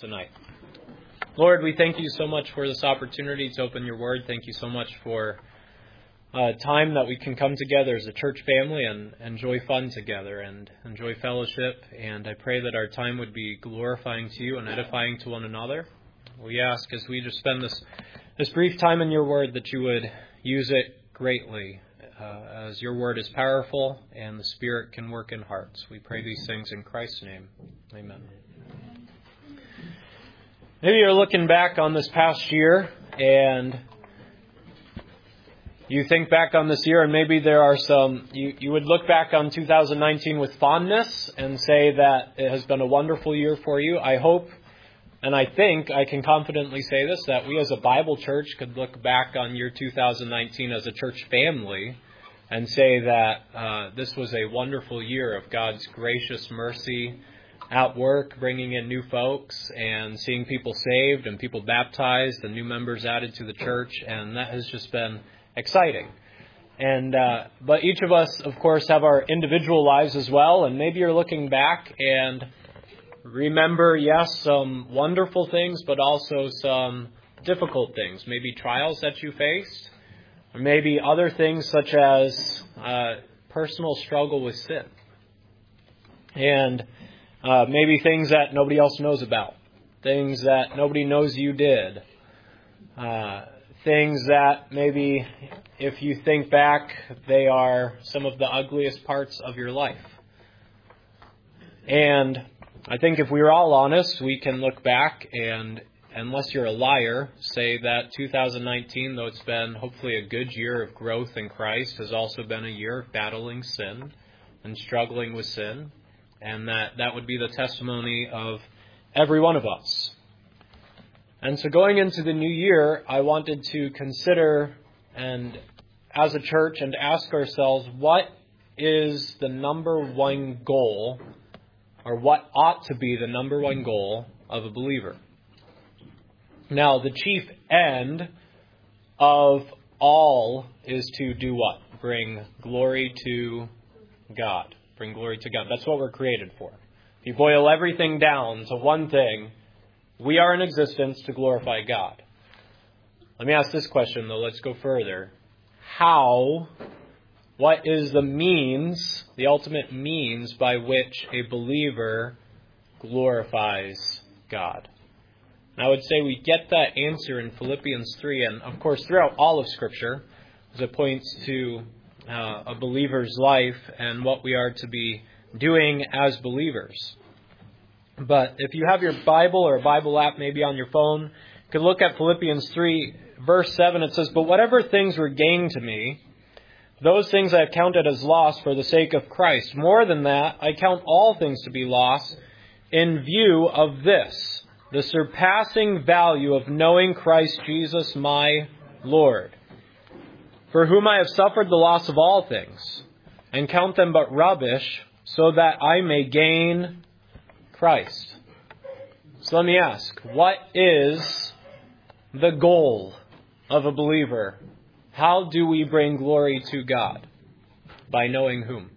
tonight. Lord, we thank you so much for this opportunity to open your word. Thank you so much for time that we can come together as a church family and enjoy fun together and enjoy fellowship. And I pray that our time would be glorifying to you and edifying to one another. We ask as we just spend this brief time in your word that you would use it greatly as your word is powerful and the Spirit can work in hearts. We pray these things in Christ's name. Amen. Maybe you're looking back on this past year and you think back on this year and maybe there are you would look back on 2019 with fondness and say that it has been a wonderful year for you. I hope and I think I can confidently say this, that we as a Bible church could look back on year 2019 as a church family and say that this was a wonderful year of God's gracious mercy at work, bringing in new folks and seeing people saved and people baptized and new members added to the church. And that has just been exciting. And but each of us, of course, have our individual lives as well. And maybe you're looking back and remember, yes, some wonderful things, but also some difficult things. Maybe trials that you faced, or maybe other things such as personal struggle with sin. And maybe things that nobody else knows about, things that nobody knows you did, things that maybe if you think back, they are some of the ugliest parts of your life. And I think if we were all honest, we can look back and, unless you're a liar, say that 2019, though it's been hopefully a good year of growth in Christ, has also been a year of battling sin and struggling with sin. And that would be the testimony of every one of us. And so going into the new year, I wanted to consider, and as a church, and ask ourselves, what is the number one goal, or what ought to be the number one goal of a believer? Now, the chief end of all is to do what? Bring glory to God. Bring glory to God. That's what we're created for. If you boil everything down to one thing, we are in existence to glorify God. Let me ask this question, though. Let's go further. How? What is the means, the ultimate means by which a believer glorifies God? And I would say we get that answer in Philippians 3, and of course throughout all of Scripture, as it points to a believer's life and what we are to be doing as believers. But if you have your Bible or a Bible app maybe on your phone, you can look at Philippians 3, verse 7. It says, "But whatever things were gained to me, those things I have counted as loss for the sake of Christ. More than that, I count all things to be loss in view of this, the surpassing value of knowing Christ Jesus my Lord, for whom I have suffered the loss of all things, and count them but rubbish, so that I may gain Christ." So let me ask, what is the goal of a believer? How do we bring glory to God? By knowing whom?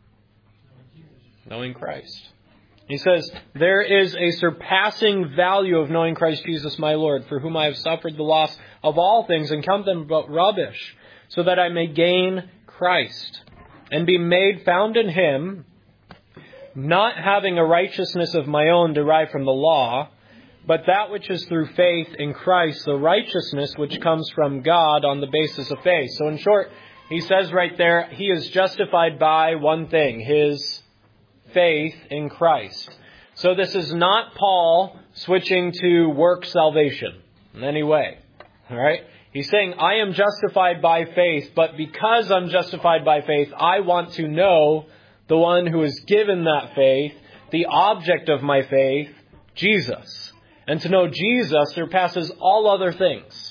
Knowing Christ. He says, "There is a surpassing value of knowing Christ Jesus my Lord, for whom I have suffered the loss of all things, and count them but rubbish, so that I may gain Christ, and be made found in him, not having a righteousness of my own derived from the law, but that which is through faith in Christ, the righteousness which comes from God on the basis of faith." So in short, he says right there, he is justified by one thing, his faith in Christ. So this is not Paul switching to work salvation in any way. All right? He's saying, I am justified by faith, but because I'm justified by faith, I want to know the one who has given that faith, the object of my faith, Jesus. And to know Jesus surpasses all other things.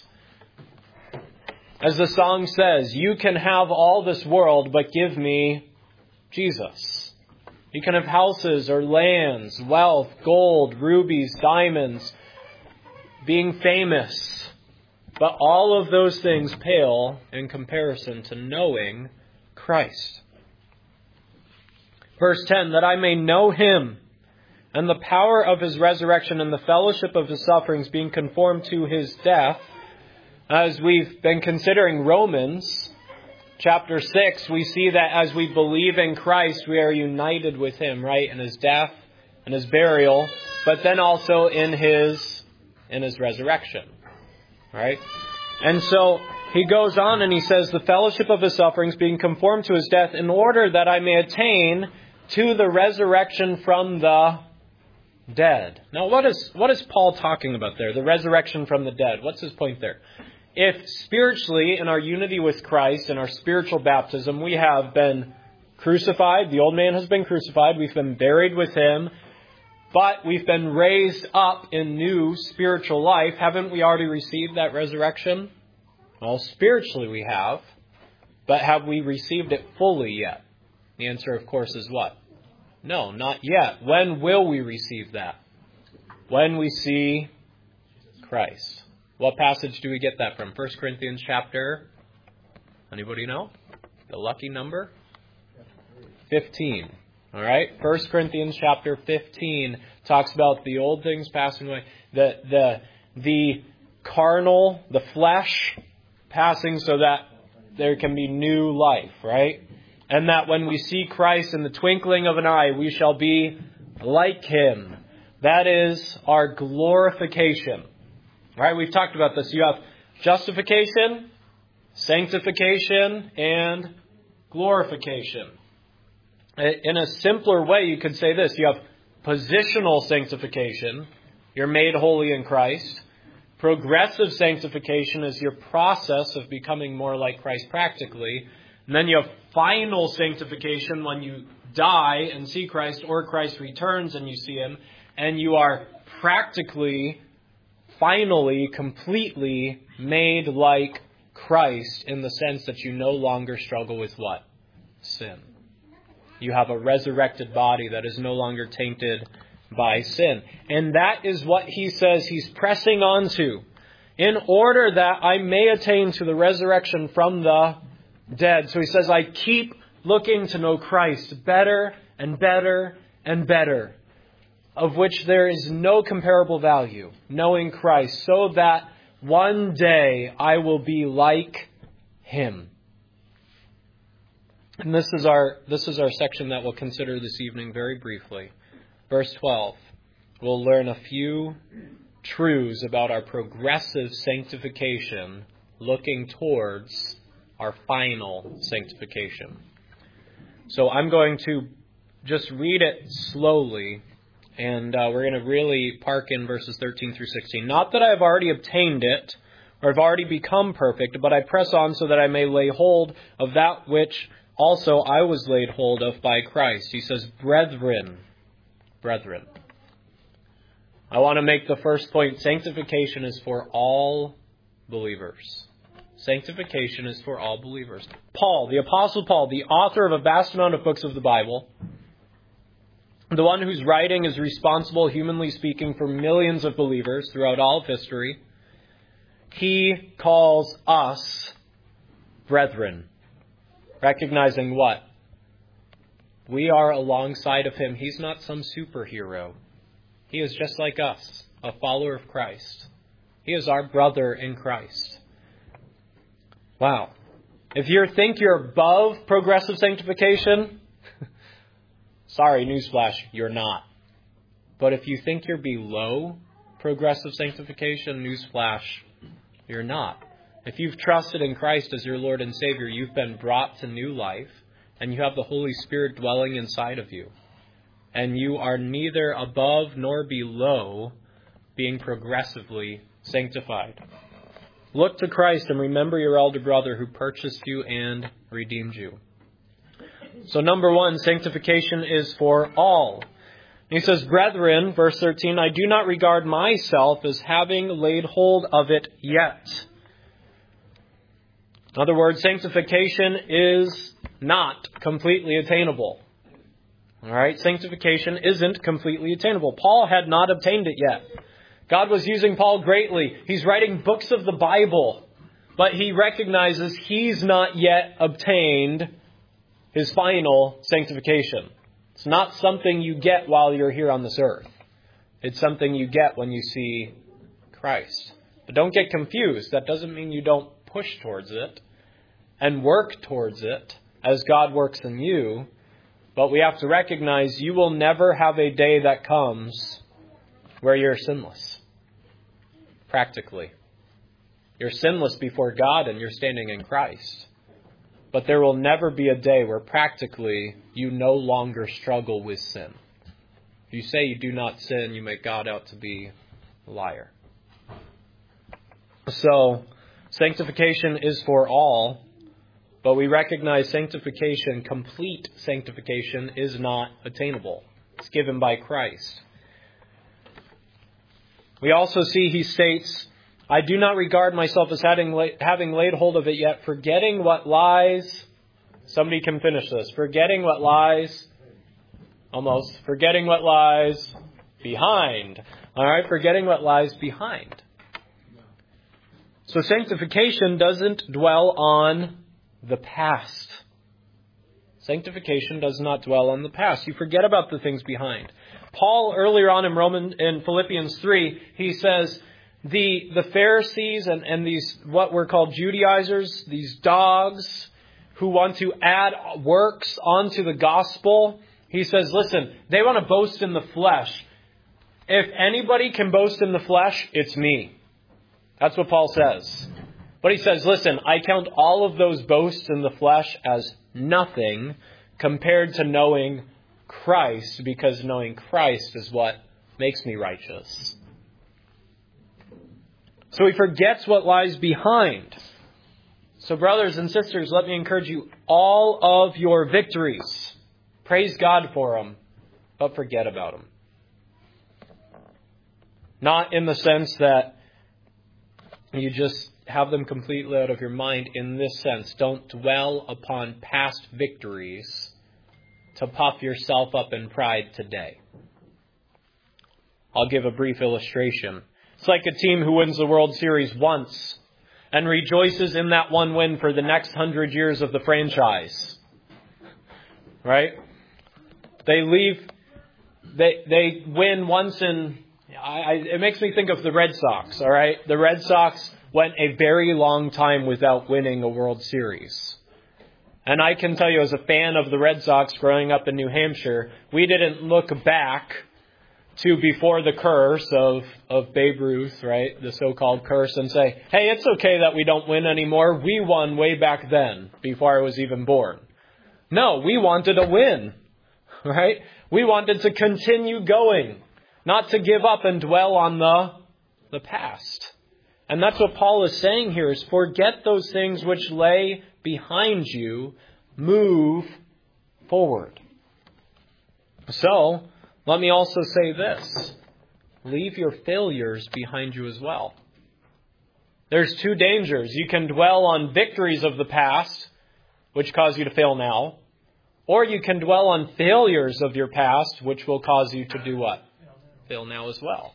As the song says, you can have all this world, but give me Jesus. You can have houses or lands, wealth, gold, rubies, diamonds, being famous. But all of those things pale in comparison to knowing Christ. Verse 10, "That I may know him and the power of his resurrection and the fellowship of his sufferings, being conformed to his death. As we've been considering Romans chapter 6, we see that as we believe in Christ, we are united with him, right? In his death and his burial, but then also in his resurrection, right? And so he goes on and he says, the fellowship of his sufferings, being conformed to his death, in order that I may attain to the resurrection from the dead. Now, what is Paul talking about there? The resurrection from the dead. What's his point there? If spiritually, in our unity with Christ, in our spiritual baptism, we have been crucified, the old man has been crucified, we've been buried with him, but we've been raised up in new spiritual life, haven't we already received that resurrection? Well, spiritually we have, but have we received it fully yet? The answer, of course, is what? No, not yet. When will we receive that? When we see Christ. What passage do we get that from? 1 Corinthians chapter, anybody know? The lucky number? 15. All right? 1 Corinthians chapter 15 talks about the old things passing away. The carnal, the flesh passing so that there can be new life, right? And that when we see Christ in the twinkling of an eye, we shall be like him. That is our glorification. Right? We've talked about this. You have justification, sanctification, and glorification. In a simpler way, you could say this. You have positional sanctification. You're made holy in Christ. Progressive sanctification is your process of becoming more like Christ practically. And then you have final sanctification when you die and see Christ, or Christ returns and you see him. And you are practically, finally, completely made like Christ in the sense that you no longer struggle with what? Sin. You have a resurrected body that is no longer tainted by sin. And that is what he says he's pressing on to. In order that I may attain to the resurrection from the dead. So he says, I keep looking to know Christ better and better and better, of which there is no comparable value, knowing Christ, so that one day I will be like him. And this is our section that we'll consider this evening very briefly. Verse 12. We'll learn a few truths about our progressive sanctification, looking towards our final sanctification. So I'm going to just read it slowly, and we're going to really park in verses 13 through 16. Not that I have already obtained it, or have already become perfect, but I press on so that I may lay hold of that which also I was laid hold of by Christ. He says, brethren. I want to make the first point. Sanctification is for all believers. Sanctification is for all believers. Paul, the Apostle Paul, the author of a vast amount of books of the Bible, the one whose writing is responsible, humanly speaking, for millions of believers throughout all of history, he calls us brethren. Recognizing what? We are alongside of him. He's not some superhero. He is just like us, a follower of Christ. He is our brother in Christ. Wow. If you think you're above progressive sanctification, sorry, newsflash, you're not. But if you think you're below progressive sanctification, newsflash, you're not. If you've trusted in Christ as your Lord and Savior, you've been brought to new life, and you have the Holy Spirit dwelling inside of you. And you are neither above nor below being progressively sanctified. Look to Christ and remember your elder brother who purchased you and redeemed you. So number one, sanctification is for all. He says, brethren, verse 13, I do not regard myself as having laid hold of it yet. In other words, sanctification is not completely attainable. All right, sanctification isn't completely attainable. Paul had not obtained it yet. God was using Paul greatly. He's writing books of the Bible, but he recognizes he's not yet obtained his final sanctification. It's not something you get while you're here on this earth. It's something you get when you see Christ. But don't get confused. That doesn't mean you don't push towards it and work towards it as God works in you. But we have to recognize you will never have a day that comes where you're sinless. Practically. You're sinless before God and you're standing in Christ. But there will never be a day where practically you no longer struggle with sin. If you say you do not sin, you make God out to be a liar. So, sanctification is for all, but we recognize sanctification, complete sanctification, is not attainable. It's given by Christ. We also see he states, I do not regard myself as having laid hold of it yet, forgetting what lies. Somebody can finish this. Forgetting what lies. Almost. Forgetting what lies behind. All right, forgetting what lies behind. So sanctification doesn't dwell on the past. Sanctification does not dwell on the past. You forget about the things behind. Paul, earlier on in Philippians 3, he says, the Pharisees and these, what were called Judaizers, these dogs who want to add works onto the gospel, he says, listen, they want to boast in the flesh. If anybody can boast in the flesh, it's me. That's what Paul says. But he says, listen, I count all of those boasts in the flesh as nothing compared to knowing Christ, because knowing Christ is what makes me righteous. So he forgets what lies behind. So brothers and sisters, let me encourage you, all of your victories, praise God for them, but forget about them. Not in the sense that you just have them completely out of your mind. In this sense, don't dwell upon past victories to puff yourself up in pride today. I'll give a brief illustration. It's like a team who wins the World Series once and rejoices in that one win for the next 100 years of the franchise. Right? They win once in... it makes me think of the Red Sox, all right? The Red Sox went a very long time without winning a World Series. And I can tell you, as a fan of the Red Sox growing up in New Hampshire, we didn't look back to before the curse of Babe Ruth, right? The so-called curse, and say, hey, it's okay that we don't win anymore. We won way back then, before I was even born. No, we wanted a win, right? We wanted to continue going, not to give up and dwell on the past. And that's what Paul is saying here, is forget those things which lay behind you, move forward. So, let me also say this. Leave your failures behind you as well. There's two dangers. You can dwell on victories of the past, which cause you to fail now. Or you can dwell on failures of your past, which will cause you to do what? Fail now as well.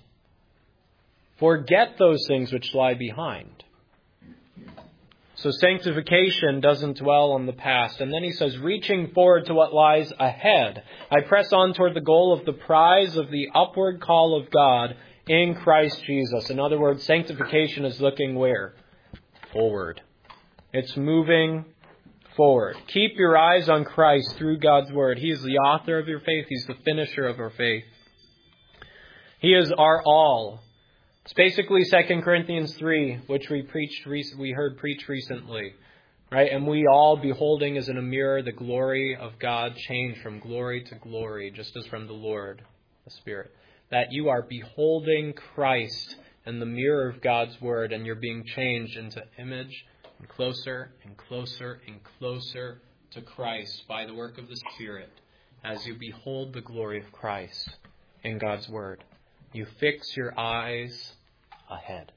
Forget those things which lie behind. So sanctification doesn't dwell on the past. And then he says, reaching forward to what lies ahead, I press on toward the goal of the prize of the upward call of God in Christ Jesus. In other words, sanctification is looking where? Forward. It's moving forward. Keep your eyes on Christ through God's word. He is the author of your faith. He's the finisher of our faith. He is our all. It's basically 2 Corinthians 3, which we heard preached recently, right? And we all, beholding as in a mirror the glory of God, change from glory to glory, just as from the Lord, the Spirit. That you are beholding Christ in the mirror of God's word, and you're being changed into image and closer and closer and closer to Christ by the work of the Spirit, as you behold the glory of Christ in God's word. You fix your eyes ahead.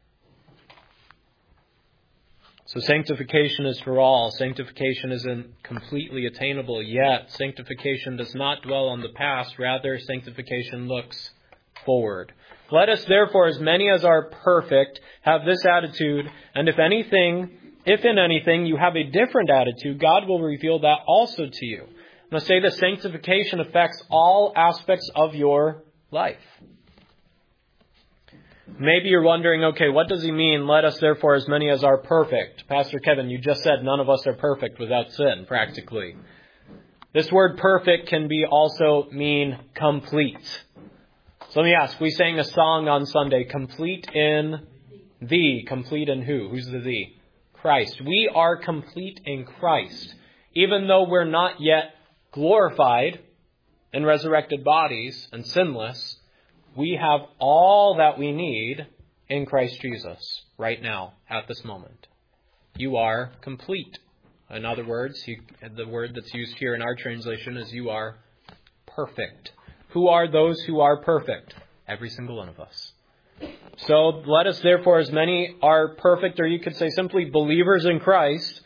So sanctification is for all. Sanctification isn't completely attainable yet. Sanctification does not dwell on the past. Rather, sanctification looks forward. Let us therefore, as many as are perfect, have this attitude, and if in anything you have a different attitude, God will reveal that also to you. I'm going to say that sanctification affects all aspects of your life. Maybe you're wondering, okay, what does he mean? Let us therefore as many as are perfect. Pastor Kevin, you just said none of us are perfect without sin, practically. This word perfect can be also mean complete. So let me ask, we sang a song on Sunday, complete in thee. Complete in who? Who's the thee? Christ. We are complete in Christ. Even though we're not yet glorified in resurrected bodies and sinless, we have all that we need in Christ Jesus right now, at this moment. You are complete. In other words, the word that's used here in our translation is you are perfect. Who are those who are perfect? Every single one of us. So let us therefore, as many are perfect, or you could say simply believers in Christ,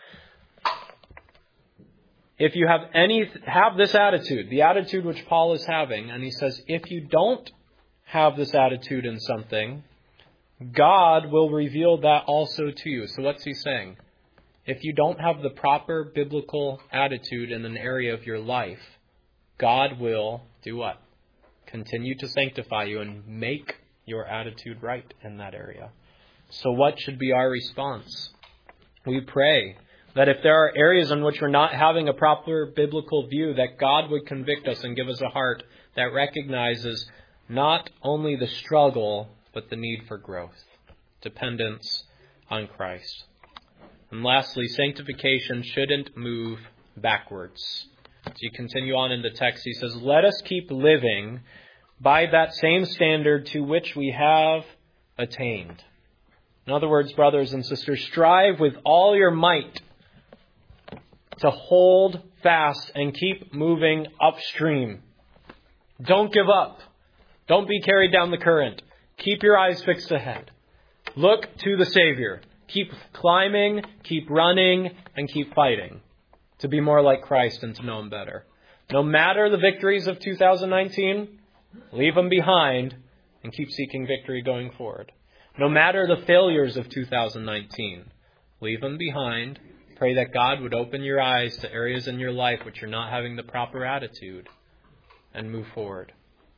if you have this attitude, the attitude which Paul is having, and he says, if you don't have this attitude in something, God will reveal that also to you. So what's he saying? If you don't have the proper biblical attitude in an area of your life, God will do what? Continue to sanctify you and make your attitude right in that area. So what should be our response? We pray that if there are areas in which we're not having a proper biblical view, that God would convict us and give us a heart that recognizes not only the struggle, but the need for growth, dependence on Christ. And lastly, sanctification shouldn't move backwards. As you continue on in the text, he says, let us keep living by that same standard to which we have attained. In other words, brothers and sisters, strive with all your might to hold fast and keep moving upstream. Don't give up. Don't be carried down the current. Keep your eyes fixed ahead. Look to the Savior. Keep climbing, keep running, and keep fighting to be more like Christ and to know Him better. No matter the victories of 2019, leave them behind and keep seeking victory going forward. No matter the failures of 2019, leave them behind. Pray that God would open your eyes to areas in your life which you're not having the proper attitude and move forward.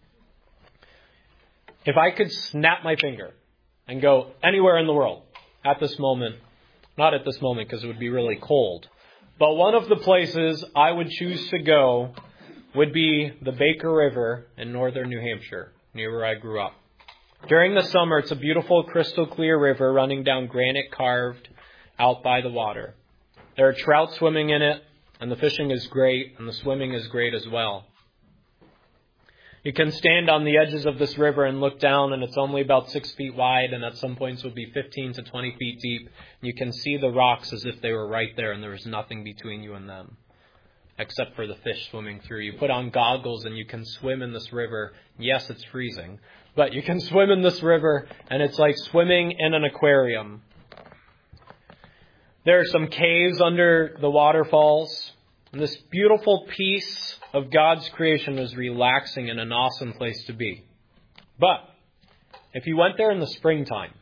If I could snap my finger and go anywhere in the world at this moment, not at this moment because it would be really cold, but one of the places I would choose to go would be the Baker River in northern New Hampshire, near where I grew up. During the summer, it's a beautiful crystal clear river running down granite carved out by the water. There are trout swimming in it, and the fishing is great, and the swimming is great as well. You can stand on the edges of this river and look down, and it's only about 6 feet wide, and at some points will be 15 to 20 feet deep. You can see the rocks as if they were right there, and there was nothing between you and them, except for the fish swimming through. You put on goggles, and you can swim in this river. Yes, it's freezing, but you can swim in this river, and it's like swimming in an aquarium. There are some caves under the waterfalls, and this beautiful piece of God's creation is relaxing and an awesome place to be. But if you went there in the springtime,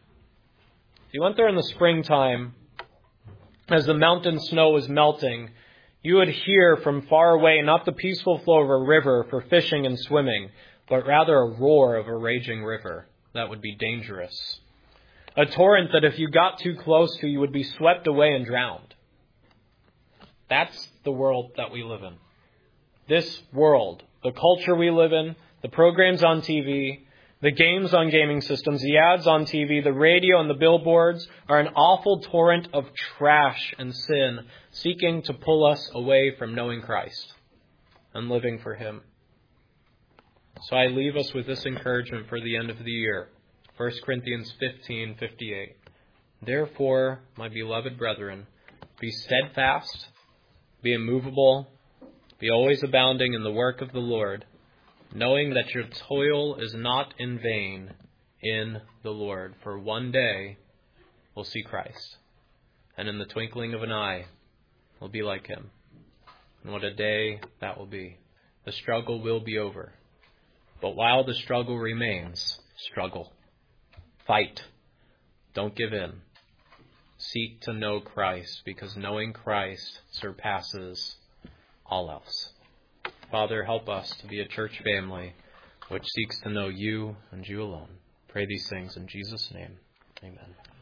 as the mountain snow was melting, you would hear from far away not the peaceful flow of a river for fishing and swimming, but rather a roar of a raging river. That would be dangerous. A torrent that if you got too close to, you would be swept away and drowned. That's the world that we live in. This world, the culture we live in, the programs on TV, the games on gaming systems, the ads on TV, the radio and the billboards are an awful torrent of trash and sin seeking to pull us away from knowing Christ and living for Him. So I leave us with this encouragement for the end of the year. 1 Corinthians 15:58. Therefore, my beloved brethren, be steadfast, be immovable, be always abounding in the work of the Lord, knowing that your toil is not in vain in the Lord. For one day we'll see Christ, and in the twinkling of an eye we'll be like Him. And what a day that will be. The struggle will be over. But while the struggle remains, struggle. Fight. Don't give in. Seek to know Christ, because knowing Christ surpasses all else. Father, help us to be a church family which seeks to know you and you alone. Pray these things in Jesus' name. Amen.